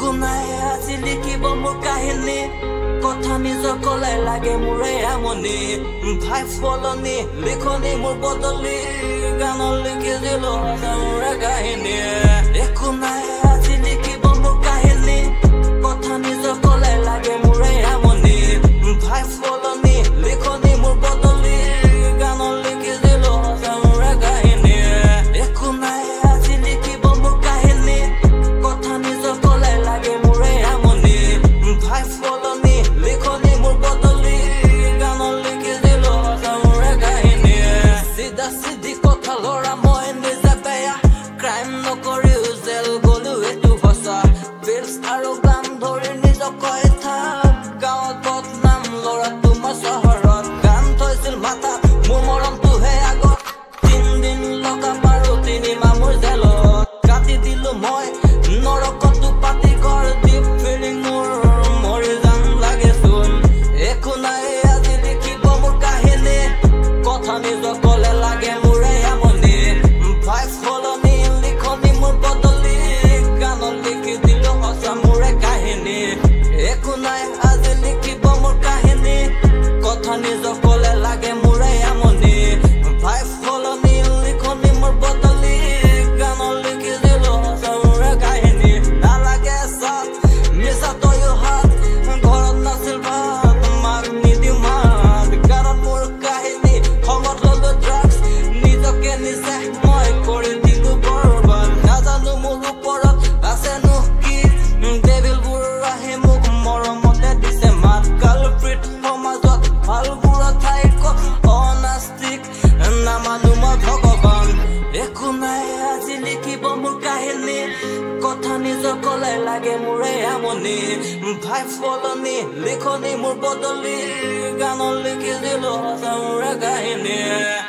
একো নাই আজি লিখিব মোৰ কাহিনী কথা নিজৰ কলাই লাগে মোৰে আমনি ভাই ফলনি লিখনি মোৰ বদলি গানত লিখি দিলো মোৰ কাহিনী একো নাই আজি লিখিব মোৰ কাহিনী কথা নিজৰ কলাই লাগে মোৰে আমনি ভাই ফলনি লিখনি মোৰ বদলি গানত লিখি দিলো মোৰ কাহিনী একো নাই আজি লিখিব মোৰ কাহিনী কথা নিজৰ কলাই লাগে মোৰে আমনি ভাই ফলনি লিখনি মোৰ বদলি গানত লিখি দিলো মোৰ কাহিনী চিধা চিধি কথা লৰা মই নিজে বেয়া ক্ৰাইম নকৰিও জেল গলো এইটো সঁচা ফিল্স আৰু গান ধৰি নিজক কয় থাক গাঁৱত বদনাম লৰা তোমাৰ চহৰত গান থৈছিল মাথা মোৰ মৰমটোহে আগত 3 দিন লগা পাৰো 3 মাহ মোৰ জেলত কাটি দিলো মই নৰকতো পাতি কৰ ডিপ ফিলিং মোৰ মৰি যাম লাগেচোন একো নাই আজি লিখিব মোৰ কাহিনী কথা নিজক কলে লাগে মোৰে আমনি ভাই ফলনি লিখনি মোৰ বদলি গানত লিখি দিলো সঁচা মোৰে কাহিনী একো নাই আজি লিখিব মোৰ কাহিনী কথা নিজক কলে লাগে মোৰে আমনি ভাই ফলনি লিখনি মোৰ বদলি গানত লিখি দিলো সঁচা মোৰে কাহিনী নালাগে সাথ মিছা তয়ো হাত ঘৰত নাছিল ভাত মাক নিদিও মাত গানত মোৰ কাহিনী খঙত ললো ড্ৰাগছ নিজকে নিজে মই কৰি দিলো বৰবাদ নাজানো মোৰ ওপৰত আছেনো কি ডেভিলবোৰ আহি মোক মৰমতে দিছে মাত কালপ্ৰিট সমাজত ভালবোৰৰ ঠাইত অনাস্তিক নামানো মই ভগৱান একো নাই আজি লিখিব মোৰ কাহিনী কথা নিজৰ কলাই লাগে মোৰে আমনি ভাই ফলনি লিখনি মোৰ বদলি গানত লিখি দিলো মোৰ কাহিনী